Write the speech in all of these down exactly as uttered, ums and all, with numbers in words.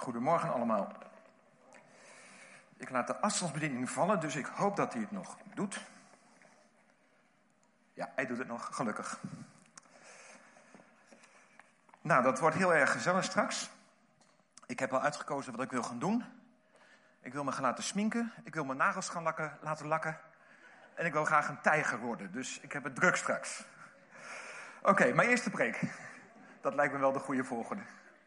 Goedemorgen allemaal. Ik laat de afstandsbediening vallen, dus ik hoop dat hij het nog doet. Ja, hij doet het nog, gelukkig. Nou, dat wordt heel erg gezellig straks. Ik heb al uitgekozen wat ik wil gaan doen. Ik wil me gaan laten sminken. Ik wil mijn nagels gaan lakken, laten lakken. En ik wil graag een tijger worden, dus ik heb het druk straks. Oké, okay, mijn eerste preek. Dat lijkt me wel de goede volgorde.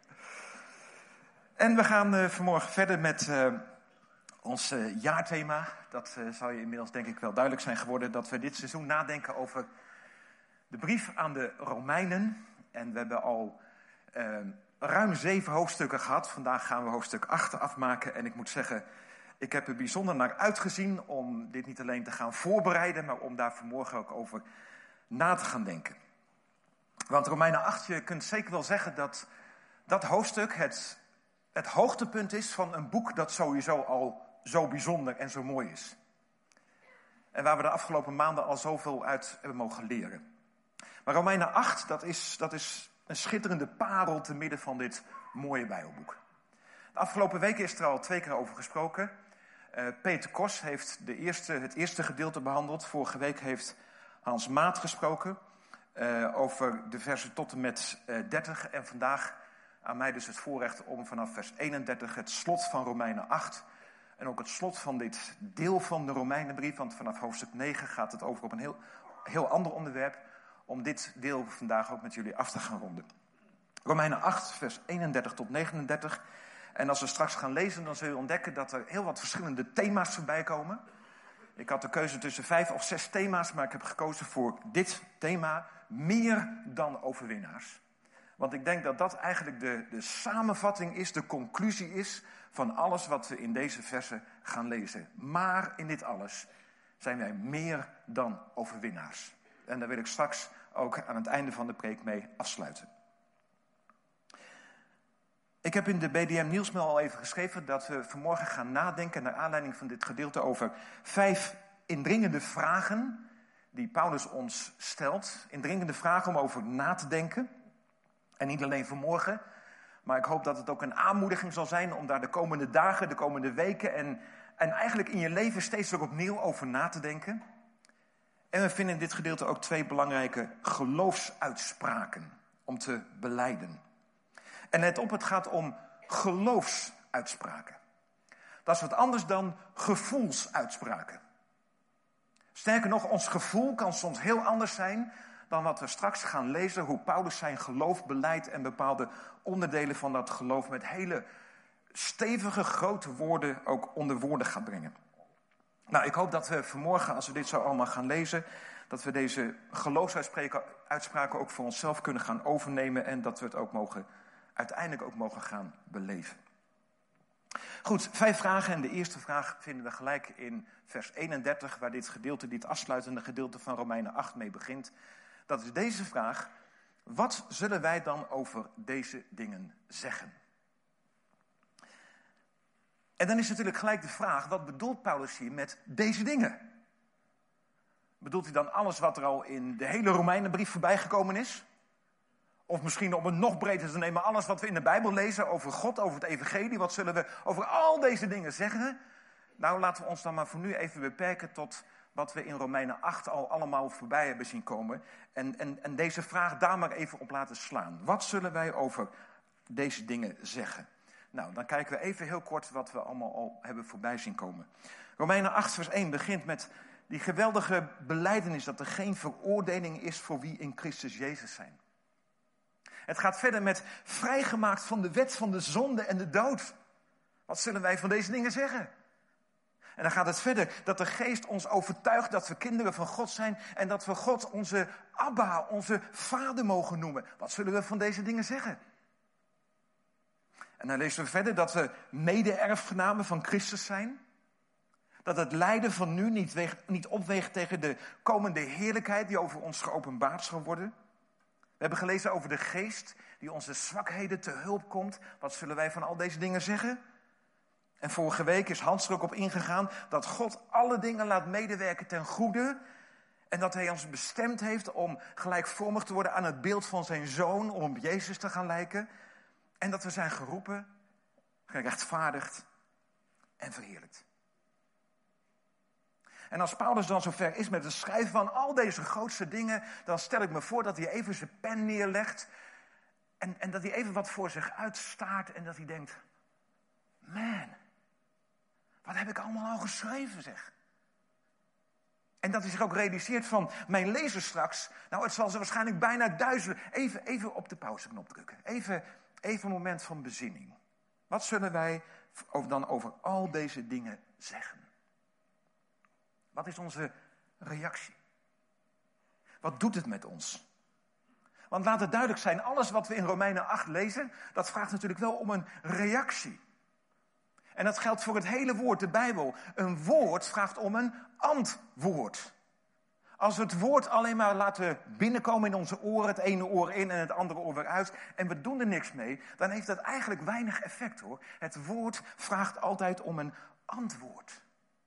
En we gaan uh, vanmorgen verder met uh, ons uh, jaarthema. Dat uh, zal je inmiddels denk ik wel duidelijk zijn geworden. Dat we dit seizoen nadenken over de brief aan de Romeinen. En we hebben al uh, ruim zeven hoofdstukken gehad. Vandaag gaan we hoofdstuk acht afmaken. En ik moet zeggen, ik heb er bijzonder naar uitgezien om dit niet alleen te gaan voorbereiden, maar om daar vanmorgen ook over na te gaan denken. Want Romeinen acht, je kunt zeker wel zeggen dat dat hoofdstuk het, het hoogtepunt is van een boek dat sowieso al zo bijzonder en zo mooi is. En waar we de afgelopen maanden al zoveel uit hebben mogen leren. Maar Romeinen acht, dat is, dat is een schitterende parel te midden van dit mooie Bijbelboek. De afgelopen weken is er al twee keer over gesproken. Uh, Peter Kos heeft de eerste, het eerste gedeelte behandeld. Vorige week heeft Hans Maat gesproken uh, over de versen tot en met uh, dertig. En vandaag aan mij dus het voorrecht om vanaf vers eenendertig het slot van Romeinen acht... en ook het slot van dit deel van de Romeinenbrief, want vanaf hoofdstuk negen gaat het over op een heel, heel ander onderwerp, om dit deel vandaag ook met jullie af te gaan ronden. Romeinen acht, vers eenendertig tot negenendertig. En als we straks gaan lezen, dan zul je ontdekken dat er heel wat verschillende thema's voorbij komen. Ik had de keuze tussen vijf of zes thema's, maar ik heb gekozen voor dit thema, meer dan overwinnaars. Want ik denk dat dat eigenlijk de, de samenvatting is, de conclusie is van alles wat we in deze versen gaan lezen. Maar in dit alles zijn wij meer dan overwinnaars. En daar wil ik straks ook aan het einde van de preek mee afsluiten. Ik heb in de B D M Nieuwsmail al even geschreven dat we vanmorgen gaan nadenken naar aanleiding van dit gedeelte over vijf indringende vragen die Paulus ons stelt. Indringende vragen om over na te denken. En niet alleen vanmorgen, maar ik hoop dat het ook een aanmoediging zal zijn om daar de komende dagen, de komende weken en, en eigenlijk in je leven steeds weer opnieuw over na te denken. En we vinden in dit gedeelte ook twee belangrijke geloofsuitspraken om te belijden. En let op, het gaat om geloofsuitspraken. Dat is wat anders dan gevoelsuitspraken. Sterker nog, ons gevoel kan soms heel anders zijn dan wat we straks gaan lezen, hoe Paulus zijn geloof beleidt en bepaalde onderdelen van dat geloof met hele stevige, grote woorden ook onder woorden gaat brengen. Nou, ik hoop dat we vanmorgen, als we dit zo allemaal gaan lezen, dat we deze geloofsuitspraken ook voor onszelf kunnen gaan overnemen en dat we het ook mogen, uiteindelijk ook mogen gaan beleven. Goed, vijf vragen en de eerste vraag vinden we gelijk in vers eenendertig, waar dit gedeelte, dit afsluitende gedeelte van Romeinen acht mee begint. Dat is deze vraag: wat zullen wij dan over deze dingen zeggen? En dan is natuurlijk gelijk de vraag, wat bedoelt Paulus hier met deze dingen? Bedoelt hij dan alles wat er al in de hele Romeinenbrief voorbij gekomen is? Of misschien om het nog breder te nemen, alles wat we in de Bijbel lezen over God, over het evangelie. Wat zullen we over al deze dingen zeggen? Nou, laten we ons dan maar voor nu even beperken tot wat we in Romeinen acht al allemaal voorbij hebben zien komen. En, en, en deze vraag daar maar even op laten slaan. Wat zullen wij over deze dingen zeggen? Nou, dan kijken we even heel kort wat we allemaal al hebben voorbij zien komen. Romeinen acht vers één begint met die geweldige belijdenis dat er geen veroordeling is voor wie in Christus Jezus zijn. Het gaat verder met vrijgemaakt van de wet van de zonde en de dood. Wat zullen wij van deze dingen zeggen? En dan gaat het verder dat de geest ons overtuigt dat we kinderen van God zijn en dat we God onze Abba, onze vader mogen noemen. Wat zullen we van deze dingen zeggen? En dan lezen we verder dat we mede-erfgenamen van Christus zijn. Dat het lijden van nu niet, weegt, niet opweegt tegen de komende heerlijkheid die over ons geopenbaard zal worden. We hebben gelezen over de geest die onze zwakheden te hulp komt. Wat zullen wij van al deze dingen zeggen? En vorige week is Hans er ook op ingegaan dat God alle dingen laat medewerken ten goede. En dat hij ons bestemd heeft om gelijkvormig te worden aan het beeld van zijn zoon, om op Jezus te gaan lijken. En dat we zijn geroepen gerechtvaardigd en verheerlijkt. En als Paulus dan zover is met het schrijven van al deze grootste dingen, dan stel ik me voor dat hij even zijn pen neerlegt en, en dat hij even wat voor zich uitstaart en dat hij denkt, man, wat heb ik allemaal al geschreven, zeg. En dat hij zich ook realiseert van, mijn lezers straks, nou het zal ze waarschijnlijk bijna duizelen. Even, even op de pauzeknop drukken. Even, even een moment van bezinning. Wat zullen wij dan over al deze dingen zeggen? Wat is onze reactie? Wat doet het met ons? Want laat het duidelijk zijn, alles wat we in Romeinen acht lezen, dat vraagt natuurlijk wel om een reactie. En dat geldt voor het hele woord, de Bijbel. Een woord vraagt om een antwoord. Als we het woord alleen maar laten binnenkomen in onze oren, het ene oor in en het andere oor weer uit, en we doen er niks mee, dan heeft dat eigenlijk weinig effect, hoor. Het woord vraagt altijd om een antwoord.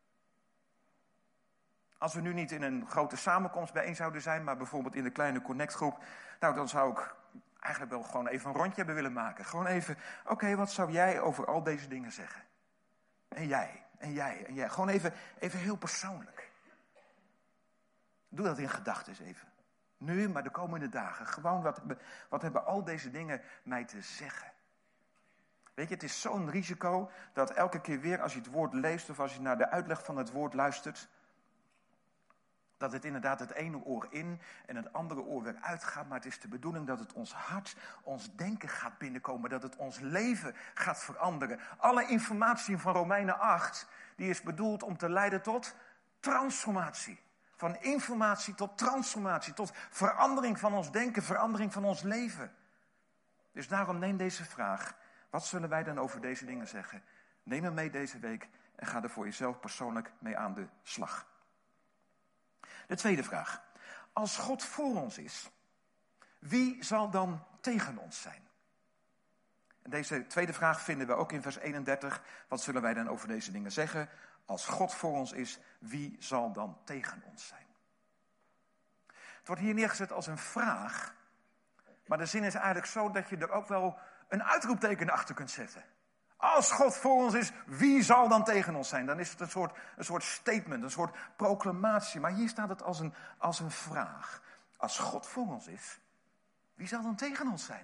Als we nu niet in een grote samenkomst bijeen zouden zijn, maar bijvoorbeeld in de kleine connectgroep, nou dan zou ik eigenlijk wel gewoon even een rondje hebben willen maken. Gewoon even, oké, okay, wat zou jij over al deze dingen zeggen? En jij, en jij, en jij. Gewoon even, even heel persoonlijk. Doe dat in gedachten even. Nu, maar de komende dagen. Gewoon, wat, wat hebben al deze dingen mij te zeggen? Weet je, het is zo'n risico dat elke keer weer als je het woord leest of als je naar de uitleg van het woord luistert, dat het inderdaad het ene oor in en het andere oor weer uitgaat. Maar het is de bedoeling dat het ons hart, ons denken gaat binnenkomen. Dat het ons leven gaat veranderen. Alle informatie van Romeinen acht, die is bedoeld om te leiden tot transformatie. Van informatie tot transformatie, tot verandering van ons denken, verandering van ons leven. Dus daarom neem deze vraag. Wat zullen wij dan over deze dingen zeggen? Neem hem mee deze week en ga er voor jezelf persoonlijk mee aan de slag. De tweede vraag. Als God voor ons is, wie zal dan tegen ons zijn? En deze tweede vraag vinden we ook in vers eenendertig. Wat zullen wij dan over deze dingen zeggen? Als God voor ons is, wie zal dan tegen ons zijn? Het wordt hier neergezet als een vraag. Maar de zin is eigenlijk zo dat je er ook wel een uitroepteken achter kunt zetten. Als God voor ons is, wie zal dan tegen ons zijn? Dan is het een soort, een soort statement, een soort proclamatie. Maar hier staat het als een, als een vraag. Als God voor ons is, wie zal dan tegen ons zijn?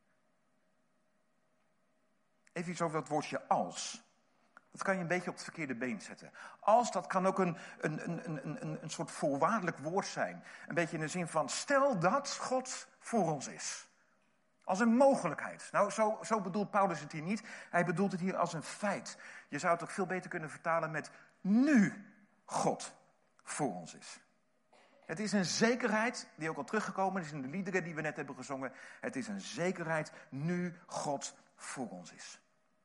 Even iets over dat woordje als. Dat kan je een beetje op het verkeerde been zetten. Als, dat kan ook een, een, een, een, een, een soort voorwaardelijk woord zijn. Een beetje in de zin van, stel dat God voor ons is. Als een mogelijkheid. Nou, zo, zo bedoelt Paulus het hier niet. Hij bedoelt het hier als een feit. Je zou het ook veel beter kunnen vertalen met nu God voor ons is. Het is een zekerheid, die ook al teruggekomen is in de liederen die we net hebben gezongen. Het is een zekerheid nu God voor ons is.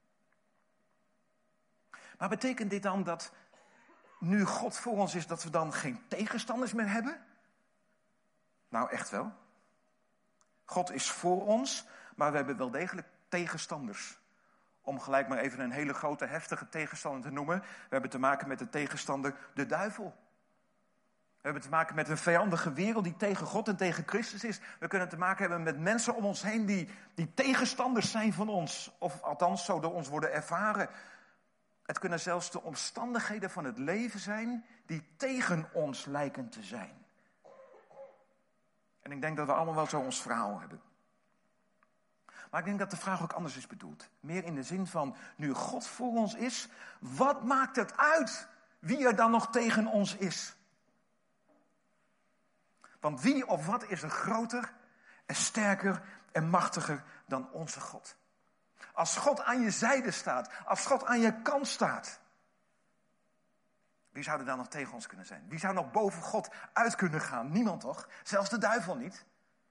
Maar betekent dit dan dat nu God voor ons is, dat we dan geen tegenstanders meer hebben? Nou, echt wel. God is voor ons, maar we hebben wel degelijk tegenstanders. Om gelijk maar even een hele grote, heftige tegenstander te noemen. We hebben te maken met de tegenstander, de duivel. We hebben te maken met een vijandige wereld die tegen God en tegen Christus is. We kunnen te maken hebben met mensen om ons heen die, die tegenstanders zijn van ons. Of althans zo door ons worden ervaren. Het kunnen zelfs de omstandigheden van het leven zijn die tegen ons lijken te zijn. En ik denk dat we allemaal wel zo ons verhaal hebben. Maar ik denk dat de vraag ook anders is bedoeld. Meer in de zin van, nu God voor ons is, wat maakt het uit wie er dan nog tegen ons is? Want wie of wat is er groter en sterker en machtiger dan onze God? Als God aan je zijde staat, als God aan je kant staat, wie zou er dan nog tegen ons kunnen zijn? Wie zou nog boven God uit kunnen gaan? Niemand toch? Zelfs de duivel niet.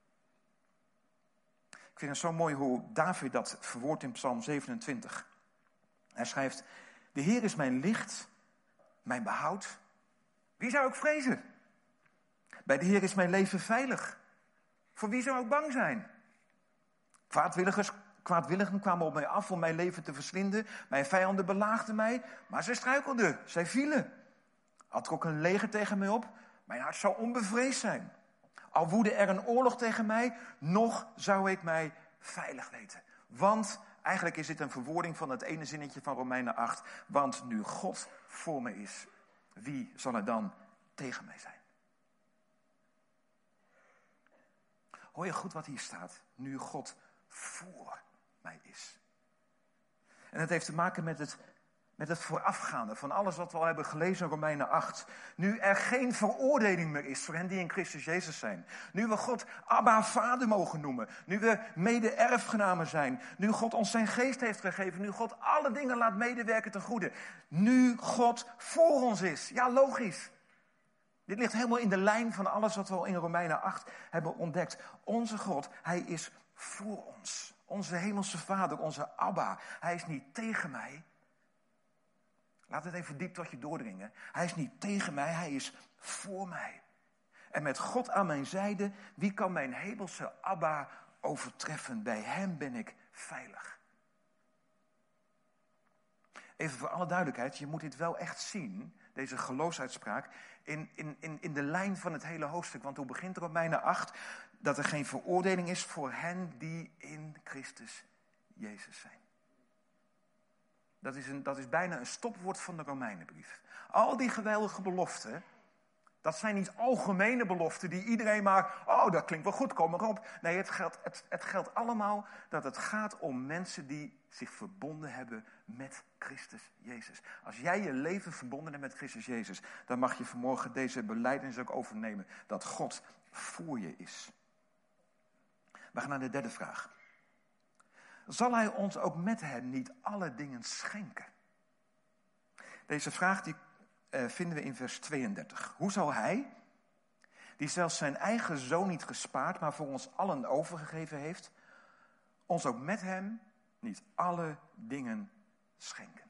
Ik vind het zo mooi hoe David dat verwoordt in Psalm zevenentwintig. Hij schrijft, de Heer is mijn licht, mijn behoud. Wie zou ik vrezen? Bij de Heer is mijn leven veilig. Voor wie zou ik bang zijn? Kwaadwilligers, kwaadwilligen kwamen op mij af om mijn leven te verslinden. Mijn vijanden belaagden mij, maar zij struikelden, zij vielen. Al trok een leger tegen mij op, mijn hart zou onbevreesd zijn. Al woedde er een oorlog tegen mij, nog zou ik mij veilig weten. Want Eigenlijk is dit een verwoording van het ene zinnetje van Romeinen acht. Want nu God voor me is, wie zal er dan tegen mij zijn? Hoor je goed wat hier staat? Nu God voor mij is. En het heeft te maken met het, met het voorafgaande van alles wat we al hebben gelezen in Romeinen acht. Nu er geen veroordeling meer is voor hen die in Christus Jezus zijn. Nu we God Abba Vader mogen noemen. Nu we mede-erfgenamen zijn. Nu God ons zijn geest heeft gegeven. Nu God alle dingen laat medewerken ten goede. Nu God voor ons is. Ja, logisch. Dit ligt helemaal in de lijn van alles wat we al in Romeinen acht hebben ontdekt. Onze God, hij is voor ons. Onze hemelse Vader, onze Abba. Hij is niet tegen mij. Laat het even diep tot je doordringen. Hij is niet tegen mij, hij is voor mij. En met God aan mijn zijde, wie kan mijn hemelse Abba overtreffen? Bij hem ben ik veilig. Even voor alle duidelijkheid, je moet dit wel echt zien, deze geloofsuitspraak, in, in, in, in de lijn van het hele hoofdstuk. Want hoe begint Romeinen acht? Dat er geen veroordeling is voor hen die in Christus Jezus zijn. Dat is, een, dat is bijna een stopwoord van de Romeinenbrief. Al die geweldige beloften, dat zijn niet algemene beloften die iedereen maar, oh dat klinkt wel goed, kom maar op. Nee, het geldt, het, het geldt allemaal dat het gaat om mensen die zich verbonden hebben met Christus Jezus. Als jij je leven verbonden hebt met Christus Jezus, dan mag je vanmorgen deze belijdenis ook overnemen dat God voor je is. We gaan naar de derde vraag. Zal hij ons ook met hem niet alle dingen schenken? Deze vraag die, uh, vinden we in vers tweeëndertig. Hoe zal hij, die zelfs zijn eigen zoon niet gespaard, maar voor ons allen overgegeven heeft, ons ook met hem niet alle dingen schenken?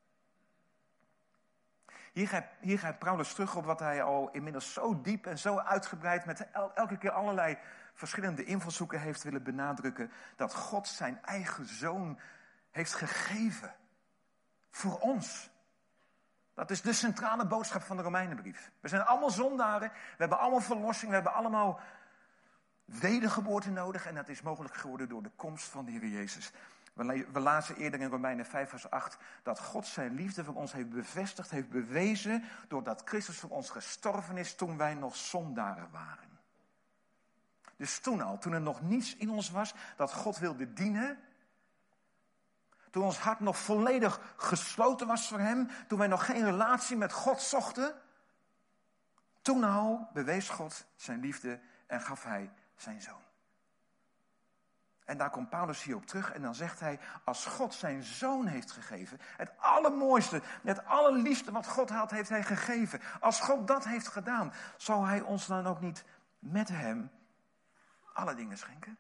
Hier gaat, hier gaat Paulus terug op wat hij al inmiddels zo diep en zo uitgebreid met el, elke keer allerlei verschillende invalshoeken heeft willen benadrukken. Dat God zijn eigen zoon heeft gegeven. Voor ons. Dat is de centrale boodschap van de Romeinenbrief. We zijn allemaal zondaren. We hebben allemaal verlossing. We hebben allemaal wedergeboorte nodig. En dat is mogelijk geworden door de komst van de Heer Jezus. We lazen eerder in Romeinen vijf vers acht dat God zijn liefde voor ons heeft bevestigd, heeft bewezen, doordat Christus voor ons gestorven is toen wij nog zondaren waren. Dus toen al, toen er nog niets in ons was dat God wilde dienen, toen ons hart nog volledig gesloten was voor hem, toen wij nog geen relatie met God zochten, toen al bewees God zijn liefde en gaf hij zijn zoon. En daar komt Paulus hier op terug en dan zegt hij, als God zijn zoon heeft gegeven, het allermooiste, het allerliefste wat God had, heeft hij gegeven. Als God dat heeft gedaan, zal hij ons dan ook niet met hem alle dingen schenken?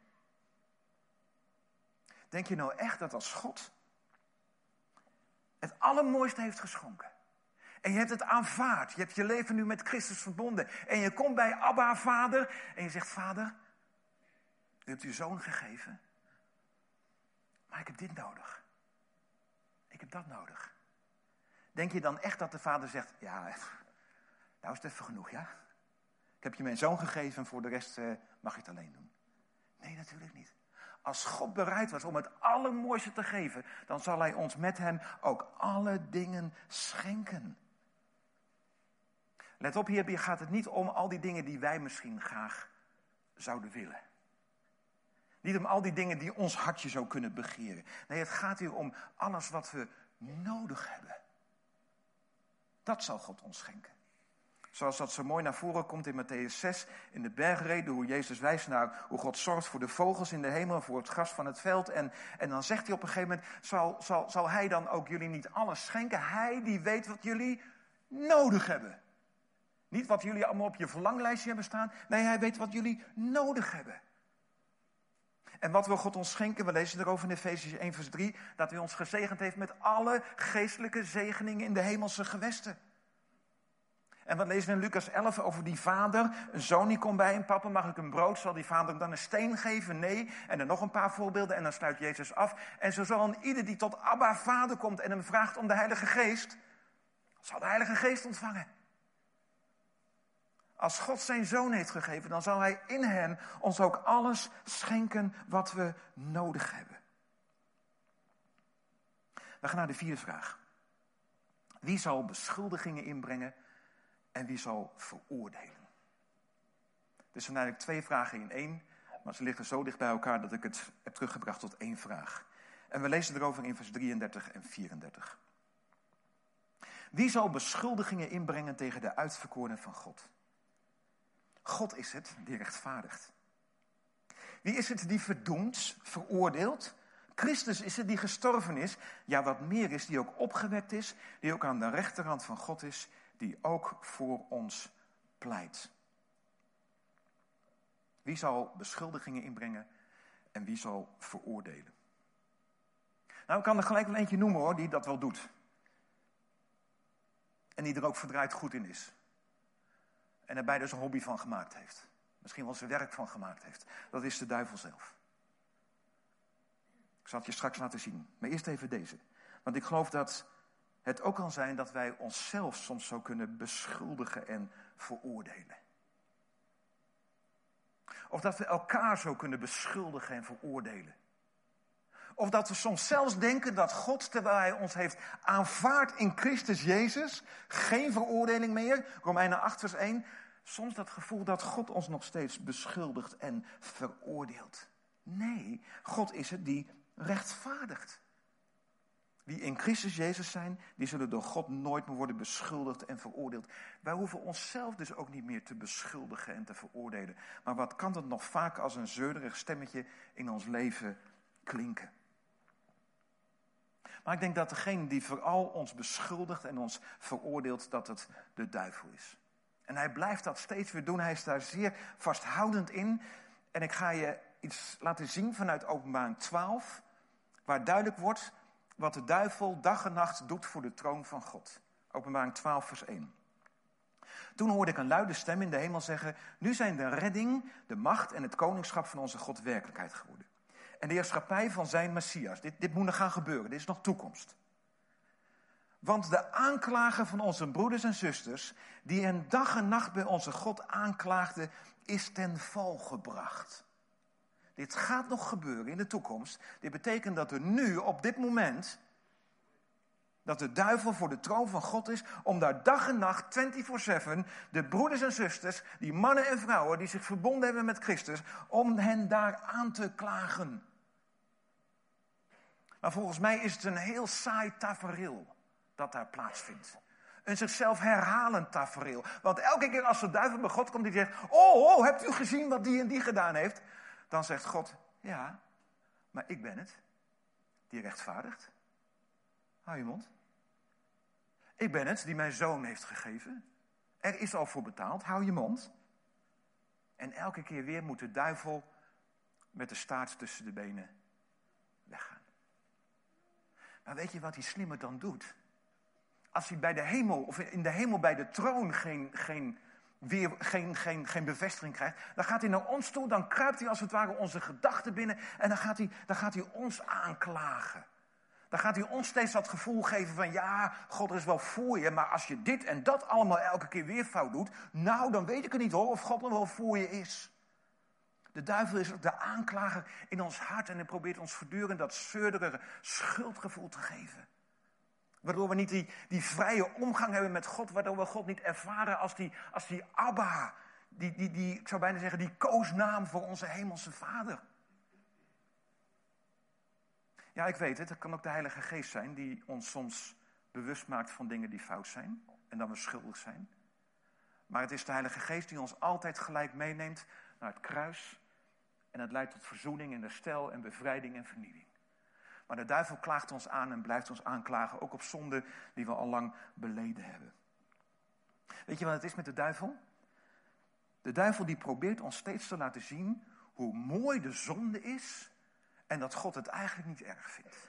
Denk je nou echt dat als God het allermooiste heeft geschonken, en je hebt het aanvaard, je hebt je leven nu met Christus verbonden, en je komt bij Abba Vader en je zegt, Vader, u hebt uw zoon gegeven, maar ik heb dit nodig. Ik heb dat nodig. Denk je dan echt dat de vader zegt, ja, nou is het even genoeg, ja? Ik heb je mijn zoon gegeven en voor de rest uh, mag je het alleen doen. Nee, natuurlijk niet. Als God bereid was om het allermooiste te geven, dan zal hij ons met hem ook alle dingen schenken. Let op, hier gaat het niet om al die dingen die wij misschien graag zouden willen. Niet om al die dingen die ons hartje zou kunnen begeren. Nee, het gaat hier om alles wat we nodig hebben. Dat zal God ons schenken. Zoals dat zo mooi naar voren komt in Mattheüs zes, in de bergrede, hoe Jezus wijst naar hoe God zorgt voor de vogels in de hemel, voor het gras van het veld. En, en dan zegt hij op een gegeven moment, zal, zal, zal hij dan ook jullie niet alles schenken? Hij die weet wat jullie nodig hebben. Niet wat jullie allemaal op je verlanglijstje hebben staan. Nee, hij weet wat jullie nodig hebben. En wat wil God ons schenken? We lezen erover in Efesiërs één vers drie, dat hij ons gezegend heeft met alle geestelijke zegeningen in de hemelse gewesten. En wat lezen we in Lucas elf over die vader? Een zoon die komt bij hem, papa mag ik een brood? Zal die vader dan een steen geven? Nee. En dan nog een paar voorbeelden en dan sluit Jezus af. En zo zal een ieder die tot Abba Vader komt en hem vraagt om de Heilige Geest, zal de Heilige Geest ontvangen. Als God zijn zoon heeft gegeven, dan zal hij in hem ons ook alles schenken wat we nodig hebben. We gaan naar de vierde vraag. Wie zal beschuldigingen inbrengen en wie zal veroordelen? Dus er zijn eigenlijk twee vragen in één, maar ze liggen zo dicht bij elkaar dat ik het heb teruggebracht tot één vraag. En we lezen erover in vers drieëndertig en vierendertig. Wie zal beschuldigingen inbrengen tegen de uitverkorenen van God? God is het die rechtvaardigt. Wie is het die verdoemt, veroordeelt? Christus is het die gestorven is, ja wat meer is, die ook opgewekt is, die ook aan de rechterhand van God is, die ook voor ons pleit. Wie zal beschuldigingen inbrengen en wie zal veroordelen? Nou, ik kan er gelijk wel eentje noemen hoor, die dat wel doet. En die er ook verdraaid goed in is. En er beide zijn hobby van gemaakt heeft. Misschien wel zijn werk van gemaakt heeft. Dat is de duivel zelf. Ik zal het je straks laten zien. Maar eerst even deze. Want ik geloof dat het ook kan zijn dat wij onszelf soms zo kunnen beschuldigen en veroordelen. Of dat we elkaar zo kunnen beschuldigen en veroordelen. Of dat we soms zelfs denken dat God, terwijl hij ons heeft aanvaard in Christus Jezus, geen veroordeling meer, Romeinen acht vers één, soms dat gevoel dat God ons nog steeds beschuldigt en veroordeelt. Nee, God is het die rechtvaardigt. Wie in Christus Jezus zijn, die zullen door God nooit meer worden beschuldigd en veroordeeld. Wij hoeven onszelf dus ook niet meer te beschuldigen en te veroordelen. Maar wat kan dat nog vaak als een zeurderig stemmetje in ons leven klinken? Maar ik denk dat degene die vooral ons beschuldigt en ons veroordeelt, dat het de duivel is. En hij blijft dat steeds weer doen. Hij is daar zeer vasthoudend in. En ik ga je iets laten zien vanuit Openbaring twaalf, waar duidelijk wordt wat de duivel dag en nacht doet voor de troon van God. Openbaring twaalf vers één. Toen hoorde ik een luide stem in de hemel zeggen: nu zijn de redding, de macht en het koningschap van onze God werkelijkheid geworden. En de heerschappij van zijn Messias. Dit, dit moet nog gaan gebeuren, dit is nog toekomst. Want de aanklager van onze broeders en zusters, die hen dag en nacht bij onze God aanklaagde, is ten val gebracht. Dit gaat nog gebeuren in de toekomst. Dit betekent dat er nu, op dit moment, dat de duivel voor de troon van God is, om daar dag en nacht, vierentwintig zeven, de broeders en zusters, die mannen en vrouwen die zich verbonden hebben met Christus, om hen daar aan te klagen. Maar volgens mij is het een heel saai tafereel dat daar plaatsvindt. Een zichzelf herhalend tafereel. Want elke keer als de duivel bij God komt die zegt: oh, oh, hebt u gezien wat die en die gedaan heeft? Dan zegt God: ja, maar ik ben het die rechtvaardigt. Hou je mond. Ik ben het die mijn zoon heeft gegeven. Er is al voor betaald, hou je mond. En elke keer weer moet de duivel met de staart tussen de benen weggaan. Maar weet je wat die slimme dan doet? Als hij bij de hemel, of in de hemel bij de troon geen, geen, weer, geen, geen, geen bevestiging krijgt, dan gaat hij naar ons toe, dan kruipt hij als het ware onze gedachten binnen en dan gaat hij, dan gaat hij ons aanklagen. Dan gaat hij ons steeds dat gevoel geven van: ja, God is wel voor je, maar als je dit en dat allemaal elke keer weer fout doet, nou, dan weet ik het niet hoor, of God nog wel voor je is. De duivel is ook de aanklager in ons hart en hij probeert ons voortdurend dat zeurderige schuldgevoel te geven. Waardoor we niet die, die vrije omgang hebben met God, waardoor we God niet ervaren als die, als die Abba, die, die, die, ik zou bijna zeggen, die koosnaam voor onze hemelse Vader. Ja, ik weet het, het kan ook de Heilige Geest zijn die ons soms bewust maakt van dingen die fout zijn en dan we schuldig zijn. Maar het is de Heilige Geest die ons altijd gelijk meeneemt naar het kruis en het leidt tot verzoening en herstel en bevrijding en vernieuwing. Maar de duivel klaagt ons aan en blijft ons aanklagen, ook op zonden die we al lang beleden hebben. Weet je wat het is met de duivel? De duivel die probeert ons steeds te laten zien hoe mooi de zonde is en dat God het eigenlijk niet erg vindt.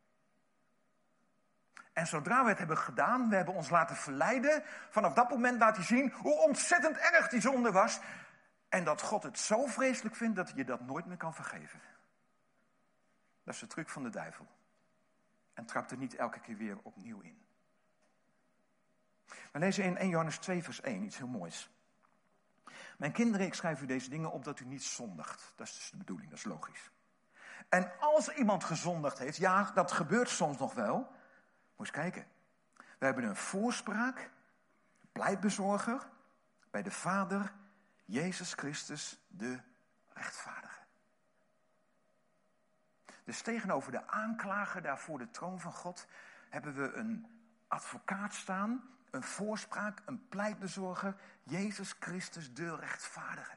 En zodra we het hebben gedaan, we hebben ons laten verleiden, vanaf dat moment laat hij zien hoe ontzettend erg die zonde was. En dat God het zo vreselijk vindt dat je dat nooit meer kan vergeven. Dat is de truc van de duivel. En trapt er niet elke keer weer opnieuw in. We lezen in eerste Johannes twee vers één iets heel moois. Mijn kinderen, ik schrijf u deze dingen op dat u niet zondigt. Dat is dus de bedoeling, dat is logisch. En als iemand gezondigd heeft, ja, dat gebeurt soms nog wel. Moet eens kijken. We hebben een voorspraak, pleitbezorger, bij de Vader, Jezus Christus, de rechtvaardige. Dus tegenover de aanklager daar voor de troon van God hebben we een advocaat staan, een voorspraak, een pleitbezorger, Jezus Christus, de rechtvaardige.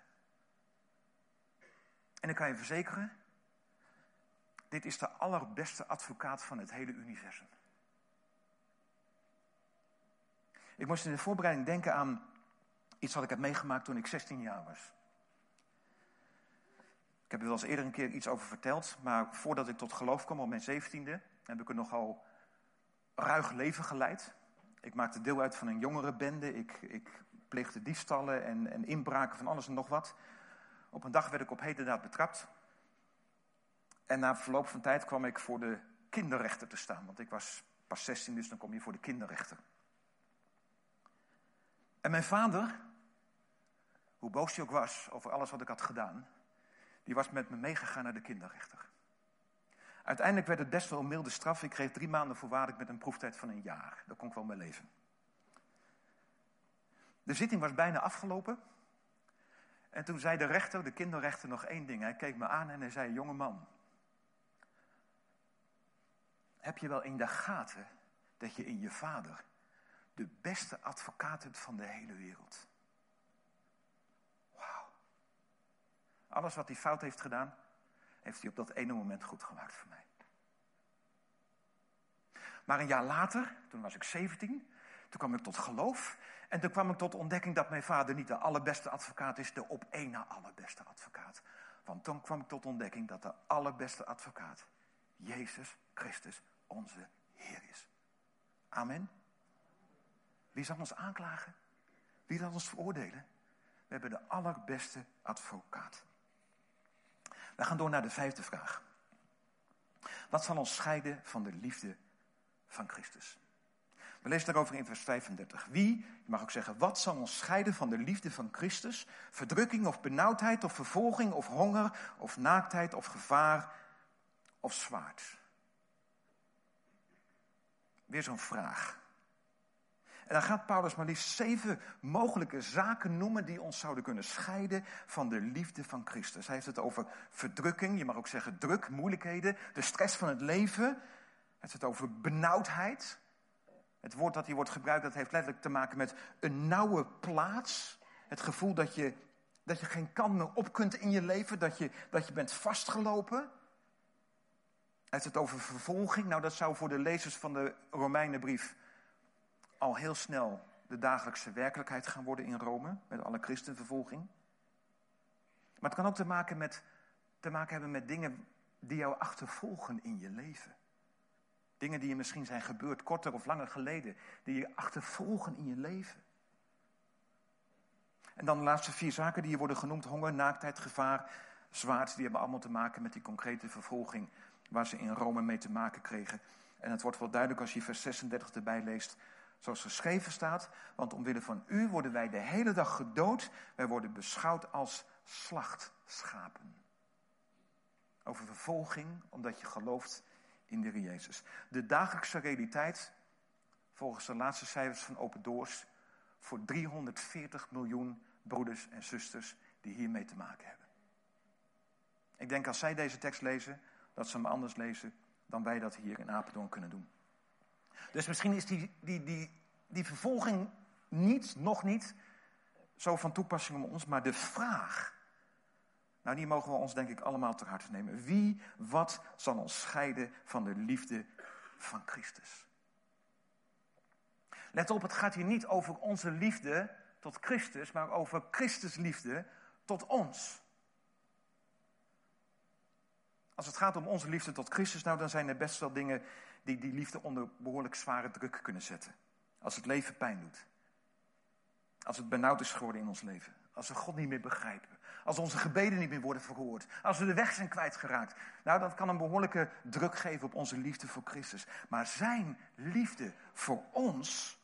En ik kan je verzekeren, dit is de allerbeste advocaat van het hele universum. Ik moest in de voorbereiding denken aan iets wat ik heb meegemaakt toen ik zestien jaar was. Ik heb er wel eens eerder een keer iets over verteld, maar voordat ik tot geloof kwam op mijn zeventiende, heb ik een nogal ruig leven geleid. Ik maakte deel uit van een jongerenbende, ik, ik pleegde diefstallen en, en inbraken van alles en nog wat. Op een dag werd ik op heterdaad betrapt. En na verloop van tijd kwam ik voor de kinderrechter te staan, want ik was pas zestien, dus dan kom je voor de kinderrechter. En mijn vader, hoe boos hij ook was over alles wat ik had gedaan, die was met me meegegaan naar de kinderrechter. Uiteindelijk werd het best wel een milde straf. Ik kreeg drie maanden voorwaardelijk met een proeftijd van een jaar. Dat kon ik wel mee leven. De zitting was bijna afgelopen. En toen zei de rechter, de kinderrechter, nog één ding. Hij keek me aan en hij zei, jonge man, heb je wel in de gaten dat je in je vader de beste advocaat hebt van de hele wereld? Wauw. Alles wat hij fout heeft gedaan, heeft hij op dat ene moment goed gemaakt voor mij. Maar een jaar later, toen was ik zeventien, toen kwam ik tot geloof. En toen kwam ik tot ontdekking dat mijn vader niet de allerbeste advocaat is, de op één na allerbeste advocaat. Want toen kwam ik tot ontdekking dat de allerbeste advocaat Jezus Christus, onze Heer is. Amen. Wie zal ons aanklagen? Wie zal ons veroordelen? We hebben de allerbeste advocaat. We gaan door naar de vijfde vraag. Wat zal ons scheiden van de liefde van Christus? We lezen daarover in vers vijfendertig. Wie, je mag ook zeggen, wat zal ons scheiden van de liefde van Christus? Verdrukking of benauwdheid of vervolging of honger of naaktheid of gevaar of zwaard? Weer zo'n vraag. En dan gaat Paulus maar liefst zeven mogelijke zaken noemen die ons zouden kunnen scheiden van de liefde van Christus. Hij heeft het over verdrukking, je mag ook zeggen druk, moeilijkheden, de stress van het leven. Hij heeft het over benauwdheid. Het woord dat hier wordt gebruikt, dat heeft letterlijk te maken met een nauwe plaats. Het gevoel dat je, dat je geen kant meer op kunt in je leven, dat je, dat je bent vastgelopen. Hij heeft het over vervolging. Nou, dat zou voor de lezers van de Romeinenbrief al heel snel de dagelijkse werkelijkheid gaan worden in Rome, met alle christenvervolging. Maar het kan ook te maken, met, te maken hebben met dingen die jou achtervolgen in je leven. Dingen die je misschien zijn gebeurd korter of langer geleden, die je achtervolgen in je leven. En dan de laatste vier zaken die hier worden genoemd: honger, naaktheid, gevaar, zwaard. Die hebben allemaal te maken met die concrete vervolging waar ze in Rome mee te maken kregen. En het wordt wel duidelijk als je vers zesendertig erbij leest. Zoals geschreven staat, want omwille van u worden wij de hele dag gedood. Wij worden beschouwd als slachtschapen. Over vervolging, omdat je gelooft in de Heer Jezus. De dagelijkse realiteit, volgens de laatste cijfers van Open Doors, voor driehonderdveertig miljoen broeders en zusters die hiermee te maken hebben. Ik denk als zij deze tekst lezen, dat ze hem anders lezen dan wij dat hier in Apeldoorn kunnen doen. Dus misschien is die, die, die, die vervolging niet, nog niet zo van toepassing op ons, maar de vraag, nou die mogen we ons denk ik allemaal ter harte nemen. Wie, wat zal ons scheiden van de liefde van Christus? Let op, het gaat hier niet over onze liefde tot Christus, maar over Christus liefde tot ons. Als het gaat om onze liefde tot Christus, nou dan zijn er best wel dingen die die liefde onder behoorlijk zware druk kunnen zetten. Als het leven pijn doet. Als het benauwd is geworden in ons leven. Als we God niet meer begrijpen. Als onze gebeden niet meer worden verhoord. Als we de weg zijn kwijtgeraakt. Nou, dat kan een behoorlijke druk geven op onze liefde voor Christus. Maar zijn liefde voor ons,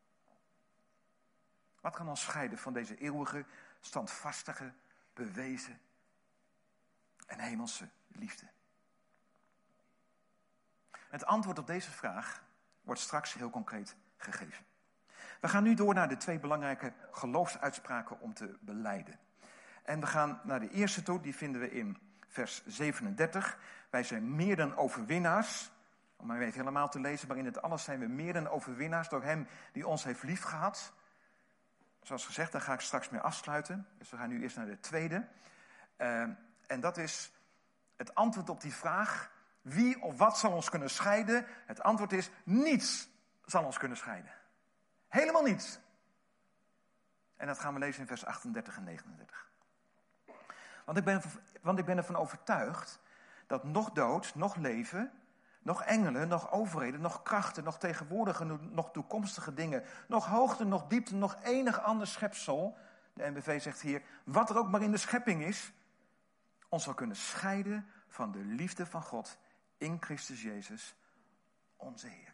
wat kan ons scheiden van deze eeuwige, standvastige, bewezen en hemelse liefde? Het antwoord op deze vraag wordt straks heel concreet gegeven. We gaan nu door naar de twee belangrijke geloofsuitspraken om te belijden. En we gaan naar de eerste toe, die vinden we in vers zevenendertig. Wij zijn meer dan overwinnaars. Om maar even helemaal te lezen, maar in het alles zijn we meer dan overwinnaars door hem die ons heeft liefgehad. Zoals gezegd, daar ga ik straks mee afsluiten. Dus we gaan nu eerst naar de tweede. Uh, en dat is het antwoord op die vraag: wie of wat zal ons kunnen scheiden? Het antwoord is: niets zal ons kunnen scheiden. Helemaal niets. En dat gaan we lezen in vers achtendertig en negenendertig. Want ik ben, want ik ben ervan overtuigd dat nog dood, nog leven, nog engelen, nog overheden, nog krachten, nog tegenwoordige, nog toekomstige dingen, nog hoogte, nog diepte, nog enig ander schepsel, de N B V zegt hier, wat er ook maar in de schepping is, ons zal kunnen scheiden van de liefde van God in Christus Jezus, onze Heer.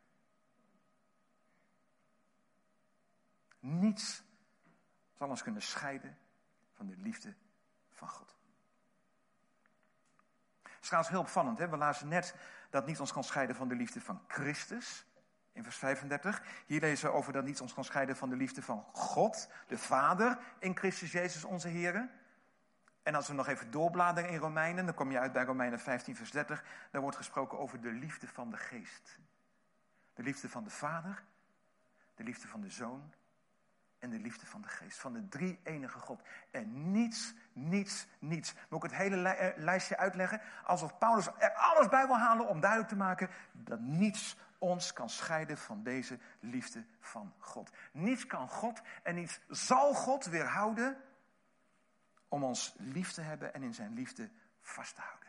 Niets zal ons kunnen scheiden van de liefde van God. Het is trouwens heel opvallend. Hè? We lazen net dat niets ons kan scheiden van de liefde van Christus. In vers vijfendertig. Hier lezen we over dat niets ons kan scheiden van de liefde van God, de Vader, in Christus Jezus onze Heer. En als we nog even doorbladeren in Romeinen, dan kom je uit bij Romeinen vijftien vers dertig. Daar wordt gesproken over de liefde van de Geest. De liefde van de Vader, de liefde van de Zoon en de liefde van de Geest. Van de drie enige God. En niets, niets, niets. Moet ik het hele li- lijstje uitleggen? Alsof Paulus er alles bij wil halen om duidelijk te maken dat niets ons kan scheiden van deze liefde van God. Niets kan God en niets zal God weerhouden om ons lief te hebben en in zijn liefde vast te houden.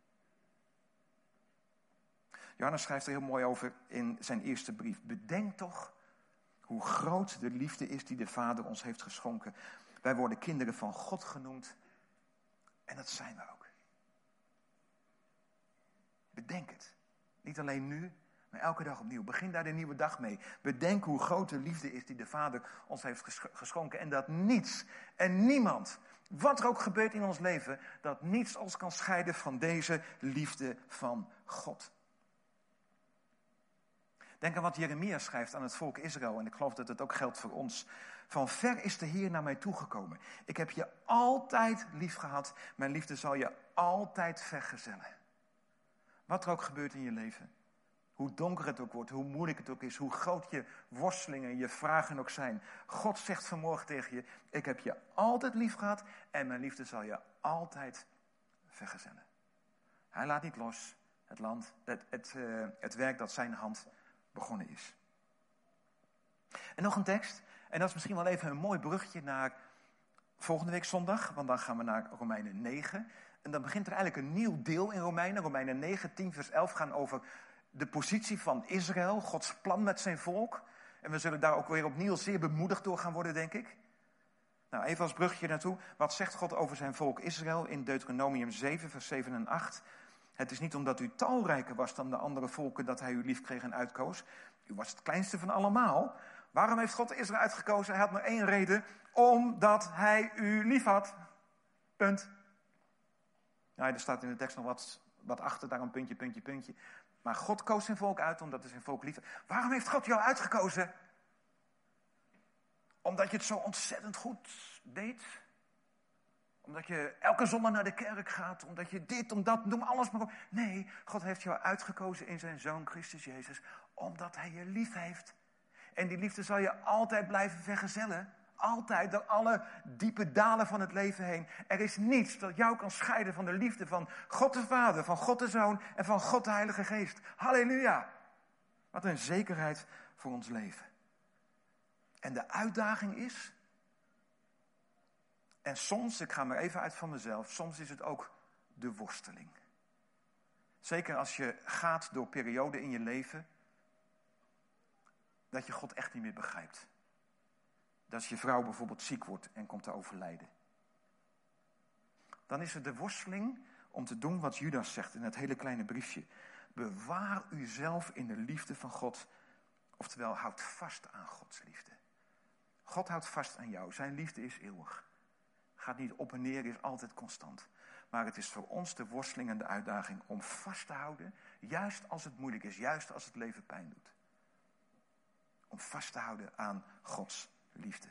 Johannes schrijft er heel mooi over in zijn eerste brief. Bedenk toch hoe groot de liefde is die de Vader ons heeft geschonken. Wij worden kinderen van God genoemd. En dat zijn we ook. Bedenk het. Niet alleen nu, maar elke dag opnieuw. Begin daar de nieuwe dag mee. Bedenk hoe groot de liefde is die de Vader ons heeft geschonken. En dat niets en niemand, wat er ook gebeurt in ons leven, dat niets ons kan scheiden van deze liefde van God. Denk aan wat Jeremia schrijft aan het volk Israël. En ik geloof dat het ook geldt voor ons. Van ver is de Heer naar mij toegekomen. Ik heb je altijd lief gehad. Mijn liefde zal je altijd vergezellen. Wat er ook gebeurt in je leven. Hoe donker het ook wordt. Hoe moeilijk het ook is. Hoe groot je worstelingen, je vragen ook zijn. God zegt vanmorgen tegen je. Ik heb je altijd lief gehad. En mijn liefde zal je altijd vergezellen. Hij laat niet los. Het, land, het, het, uh, het werk dat zijn hand begonnen is. En nog een tekst. En dat is misschien wel even een mooi bruggetje naar volgende week zondag. Want dan gaan we naar Romeinen negen. En dan begint er eigenlijk een nieuw deel in Romeinen. Romeinen negen, tien vers elf gaan over de positie van Israël. Gods plan met zijn volk. En we zullen daar ook weer opnieuw zeer bemoedigd door gaan worden, denk ik. Nou, even als bruggetje naartoe. Wat zegt God over zijn volk Israël in Deuteronomium zeven, vers zeven en acht? Het is niet omdat u talrijker was dan de andere volken dat hij u lief kreeg en uitkoos. U was het kleinste van allemaal. Waarom heeft God Israël uitgekozen? Hij had maar één reden. Omdat hij u lief had. Punt. Ja, er staat in de tekst nog wat, wat achter, daar een puntje, puntje, puntje. Maar God koos zijn volk uit omdat hij zijn volk lief had. Waarom heeft God jou uitgekozen? Omdat je het zo ontzettend goed deed. Omdat je elke zondag naar de kerk gaat. Omdat je dit, omdat, noem alles maar op. Nee, God heeft jou uitgekozen in zijn Zoon Christus Jezus. Omdat hij je lief heeft. En die liefde zal je altijd blijven vergezellen. Altijd, door alle diepe dalen van het leven heen. Er is niets dat jou kan scheiden van de liefde van God de Vader, van God de Zoon en van God de Heilige Geest. Halleluja! Wat een zekerheid voor ons leven. En de uitdaging is, en soms, ik ga maar even uit van mezelf, soms is het ook de worsteling. Zeker als je gaat door perioden in je leven dat je God echt niet meer begrijpt. Dat als je vrouw bijvoorbeeld ziek wordt en komt te overlijden. Dan is er de worsteling om te doen wat Judas zegt in het hele kleine briefje. Bewaar uzelf in de liefde van God. Oftewel, houd vast aan Gods liefde. God houdt vast aan jou. Zijn liefde is eeuwig. Gaat niet op en neer, is altijd constant. Maar het is voor ons de worsteling en de uitdaging om vast te houden. Juist als het moeilijk is. Juist als het leven pijn doet. Om vast te houden aan Gods liefde.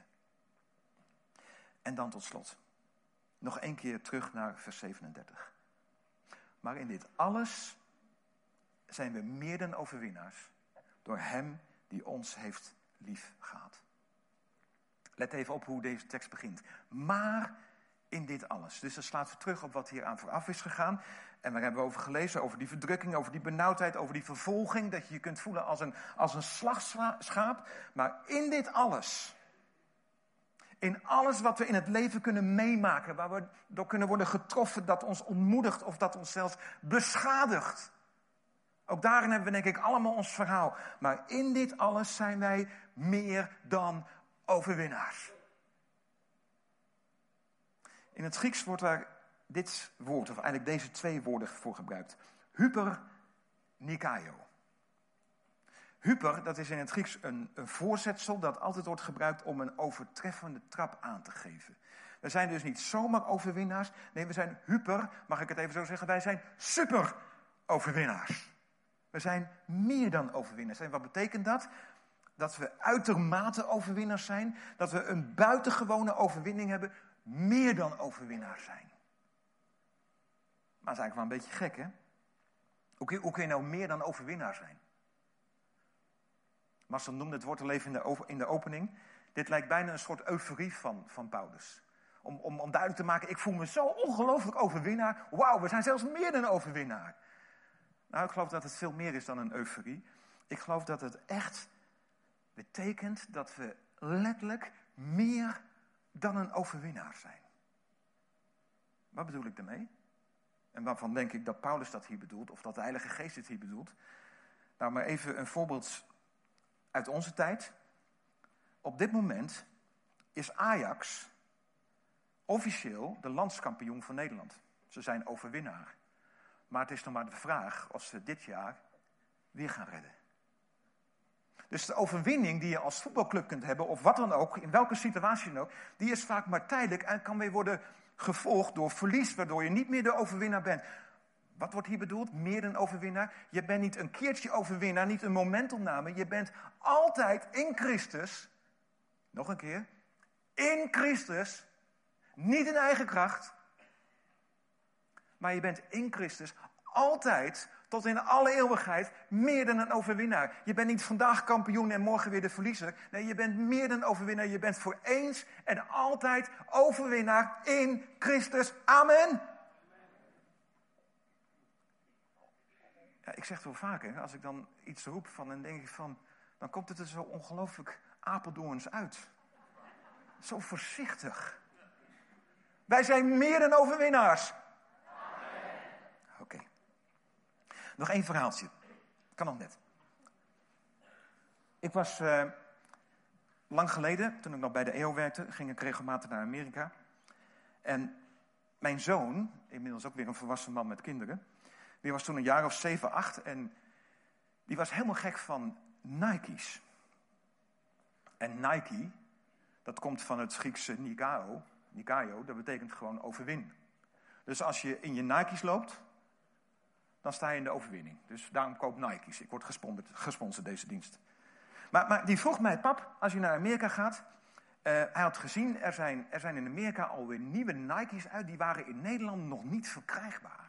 En dan tot slot. Nog één keer terug naar vers zevenendertig. Maar in dit alles zijn we meer dan overwinnaars. Door hem die ons heeft lief gehad. Let even op hoe deze tekst begint. Maar in dit alles. Dus dat slaat weer terug op wat hier aan vooraf is gegaan. En waar hebben we over gelezen? Over die verdrukking, over die benauwdheid, over die vervolging. Dat je je kunt voelen als een, als een slagschaap. Maar in dit alles. In alles wat we in het leven kunnen meemaken. Waar we door kunnen worden getroffen. Dat ons ontmoedigt of dat ons zelfs beschadigt. Ook daarin hebben we denk ik allemaal ons verhaal. Maar in dit alles zijn wij meer dan overwinnaars. In het Grieks wordt daar dit woord, of eigenlijk deze twee woorden voor gebruikt. Hyper nikaio. Hyper, dat is in het Grieks een, een voorzetsel dat altijd wordt gebruikt om een overtreffende trap aan te geven. We zijn dus niet zomaar overwinnaars. Nee, we zijn hyper, mag ik het even zo zeggen, wij zijn super overwinnaars. We zijn meer dan overwinnaars. En wat betekent dat? Dat we uitermate overwinnaars zijn. Dat we een buitengewone overwinning hebben. Meer dan overwinnaars zijn. Maar dat is eigenlijk wel een beetje gek, hè? Hoe kun je, hoe kun je nou meer dan overwinnaar zijn? Marcel noemde het woord al even in de, in de opening. Dit lijkt bijna een soort euforie van, van Paulus. Om, om, om duidelijk te maken, ik voel me zo ongelooflijk overwinnaar. Wauw, we zijn zelfs meer dan overwinnaar. Nou, ik geloof dat het veel meer is dan een euforie. Ik geloof dat het echt betekent dat we letterlijk meer dan een overwinnaar zijn. Wat bedoel ik daarmee? En waarvan denk ik dat Paulus dat hier bedoelt, of dat de Heilige Geest het hier bedoelt. Nou, maar even een voorbeeld uit onze tijd. Op dit moment is Ajax officieel de landskampioen van Nederland. Ze zijn overwinnaar. Maar het is nog maar de vraag of ze dit jaar weer gaan redden. Dus de overwinning die je als voetbalclub kunt hebben, of wat dan ook, in welke situatie dan ook, die is vaak maar tijdelijk en kan weer worden gevolgd door verlies, waardoor je niet meer de overwinnaar bent. Wat wordt hier bedoeld? Meer dan overwinnaar. Je bent niet een keertje overwinnaar, niet een momentopname. Je bent altijd in Christus. Nog een keer. In Christus. Niet in eigen kracht. Maar je bent in Christus altijd, tot in alle eeuwigheid, meer dan een overwinnaar. Je bent niet vandaag kampioen en morgen weer de verliezer. Nee, je bent meer dan een overwinnaar. Je bent voor eens en altijd overwinnaar in Christus. Amen. Ja, ik zeg het wel vaker, als ik dan iets roep van, dan denk ik van, dan komt het er zo ongelooflijk Apeldoorns uit. Zo voorzichtig. Wij zijn meer dan overwinnaars. Oké. Okay. Nog één verhaaltje. Kan nog net. Ik was uh, lang geleden, toen ik nog bij de E O werkte, ging ik regelmatig naar Amerika. En mijn zoon, inmiddels ook weer een volwassen man met kinderen, die was toen een jaar of zeven, acht en die was helemaal gek van Nike's. En Nike, dat komt van het Griekse Nikao, Nikaio, dat betekent gewoon overwin. Dus als je in je Nike's loopt, dan sta je in de overwinning. Dus daarom koop Nike's. Ik word gesponsord, gesponsord deze dienst. Maar, maar die vroeg mij, pap, als je naar Amerika gaat, uh, hij had gezien, er zijn, er zijn in Amerika alweer nieuwe Nike's uit, die waren in Nederland nog niet verkrijgbaar.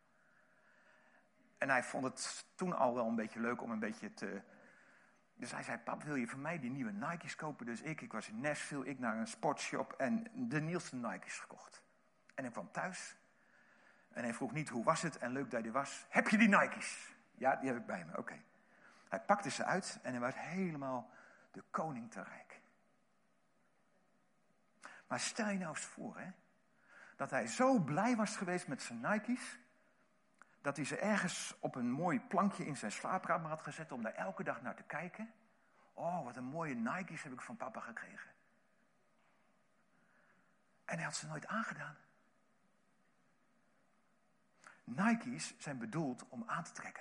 En hij vond het toen al wel een beetje leuk om een beetje te... Dus hij zei, pap, wil je voor mij die nieuwe Nike's kopen? Dus ik, ik was in Nashville, ik naar een sportshop en de nieuwste Nike's gekocht. En ik kwam thuis en hij vroeg niet hoe was het en leuk dat hij was. Heb je die Nike's? Ja, die heb ik bij me, oké. Okay. Hij pakte ze uit en hij was helemaal de koning te rijk. Maar stel je nou eens voor, hè, dat hij zo blij was geweest met zijn Nike's, dat hij ze ergens op een mooi plankje in zijn slaapkamer had gezet om daar elke dag naar te kijken. Oh, wat een mooie Nike's heb ik van papa gekregen. En hij had ze nooit aangedaan. Nike's zijn bedoeld om aan te trekken.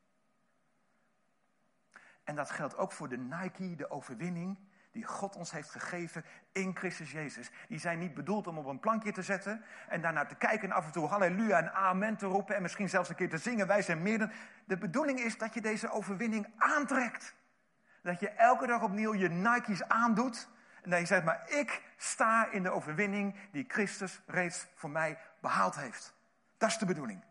En dat geldt ook voor de Nike, de overwinning die God ons heeft gegeven in Christus Jezus. Die zijn niet bedoeld om op een plankje te zetten en daarnaar te kijken en af en toe halleluja en amen te roepen en misschien zelfs een keer te zingen. Wij zijn meer dan... De bedoeling is dat je deze overwinning aantrekt. Dat je elke dag opnieuw je Nike's aandoet. En dat je zegt, maar ik sta in de overwinning die Christus reeds voor mij behaald heeft. Dat is de bedoeling.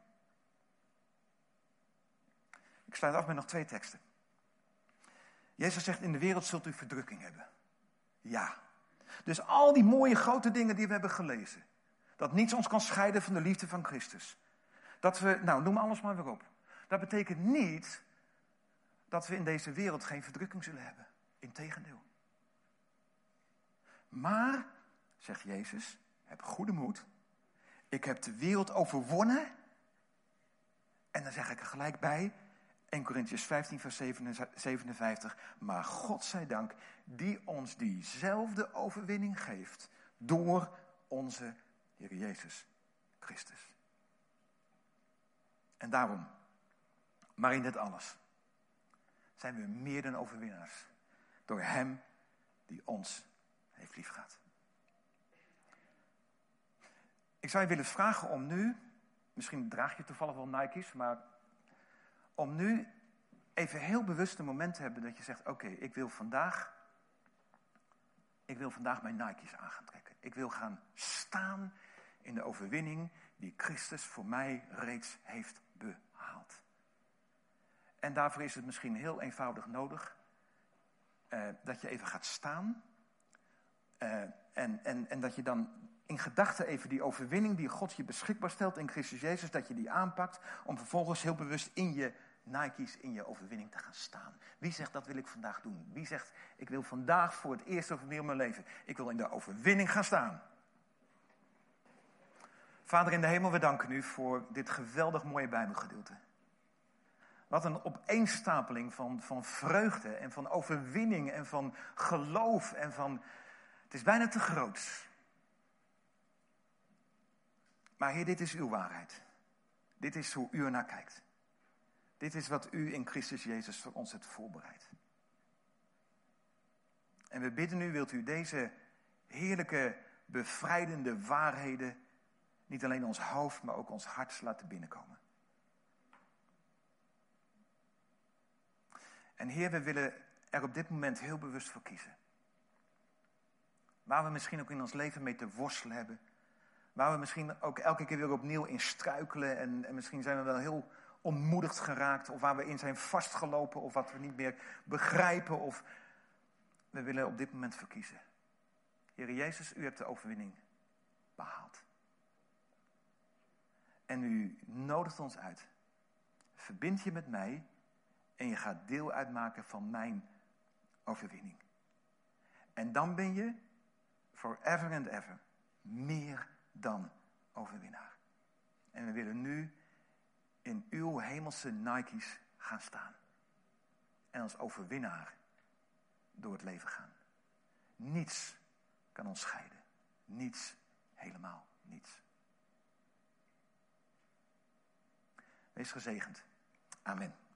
Ik sluit af met nog twee teksten. Jezus zegt, in de wereld zult u verdrukking hebben. Ja. Dus al die mooie grote dingen die we hebben gelezen. Dat niets ons kan scheiden van de liefde van Christus. Dat we, nou noem alles maar weer op. Dat betekent niet dat we in deze wereld geen verdrukking zullen hebben. Integendeel. Maar, zegt Jezus, heb goede moed. Ik heb de wereld overwonnen. En dan zeg ik er gelijk bij, Eerste Korintiërs vijftien vers zevenenvijftig. Maar God zij dank, die ons diezelfde overwinning geeft. Door onze Heer Jezus Christus. En daarom, maar in dit alles, zijn we meer dan overwinnaars. Door hem die ons heeft liefgehad. Ik zou je willen vragen om nu, misschien draag je toevallig wel Nike's, maar om nu even heel bewust een moment te hebben dat je zegt, oké, okay, ik wil vandaag, ik wil vandaag mijn Nike's aan gaan trekken. Ik wil gaan staan in de overwinning die Christus voor mij reeds heeft behaald. En daarvoor is het misschien heel eenvoudig nodig uh, dat je even gaat staan. Uh, en, en, en dat je dan in gedachten even die overwinning die God je beschikbaar stelt in Christus Jezus, dat je die aanpakt om vervolgens heel bewust in je Nike's, in je overwinning te gaan staan. Wie zegt dat wil ik vandaag doen? Wie zegt ik wil vandaag voor het eerst opnieuw in mijn leven, ik wil in de overwinning gaan staan. Vader in de hemel, we danken u voor dit geweldig mooie Bijbelgedeelte. Wat een opeenstapeling van, van vreugde en van overwinning en van geloof en van... Het is bijna te groot. Maar Heer, dit is uw waarheid. Dit is hoe u ernaar kijkt. Dit is wat u in Christus Jezus voor ons hebt voorbereid. En we bidden u, wilt u deze heerlijke, bevrijdende waarheden niet alleen ons hoofd, maar ook ons hart laten binnenkomen. En Heer, we willen er op dit moment heel bewust voor kiezen. Waar we misschien ook in ons leven mee te worstelen hebben. Waar we misschien ook elke keer weer opnieuw in struikelen. En, en misschien zijn we wel heel ontmoedigd geraakt. Of waar we in zijn vastgelopen. Of wat we niet meer begrijpen. Of we willen op dit moment verkiezen. Heer Jezus, u hebt de overwinning behaald. En u nodigt ons uit. Verbind je met mij. En je gaat deel uitmaken van mijn overwinning. En dan ben je forever and ever meer dan overwinnaar. En we willen nu in uw hemelse Nike's gaan staan. En als overwinnaar door het leven gaan. Niets kan ons scheiden. Niets, helemaal niets. Wees gezegend. Amen.